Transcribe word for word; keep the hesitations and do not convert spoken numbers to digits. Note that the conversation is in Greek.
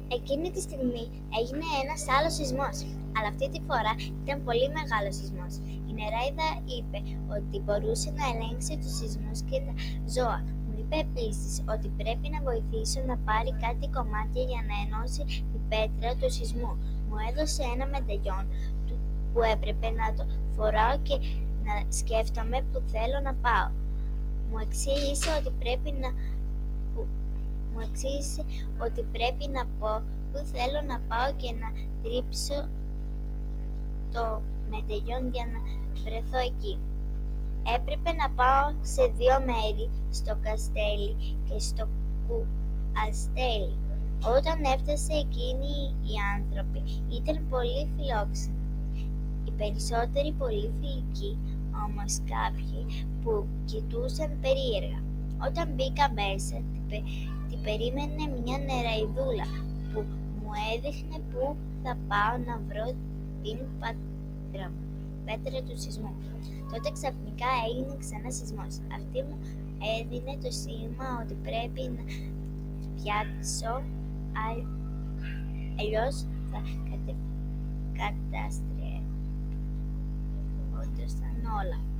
Εκείνη τη στιγμή έγινε ένας άλλος σεισμός, αλλά αυτή τη φορά ήταν πολύ μεγάλος σεισμός. Η νεράιδα είπε ότι μπορούσε να ελέγξει τους σεισμούς και τα ζώα. Μου είπε επίσης ότι πρέπει να βοηθήσω να πάρει κάτι κομμάτια για να ενώσει την πέτρα του σεισμού. Μου έδωσε ένα μενταγιόν που έπρεπε να το φοράω και να σκέφτομαι που θέλω να πάω. Μου εξήγησε ότι πρέπει να Μου εξήγησε ότι πρέπει να πω που θέλω να πάω και να τρίψω το μετεγιόν για να βρεθώ εκεί. Έπρεπε να πάω σε δύο μέρη, στο Καστέλι και στο Κουαστέλι. Όταν έφτασε εκείνοι οι άνθρωποι ήταν πολύ φιλόξενοι. Οι περισσότεροι πολύ φιλικοί, όμως κάποιοι που κοιτούσαν περίεργα. Όταν μπήκα μέσα, την περίμενε μια νεραϊδούλα που μου έδειχνε που θα πάω να βρω την πέτρα μου, πέτρα του σεισμού. Τότε ξαφνικά έγινε ξανά σεισμός. Αυτή μου έδινε το σήμα ότι πρέπει να φτιάξω, αλλιώς θα κατε... καταστρέφονταν όλα.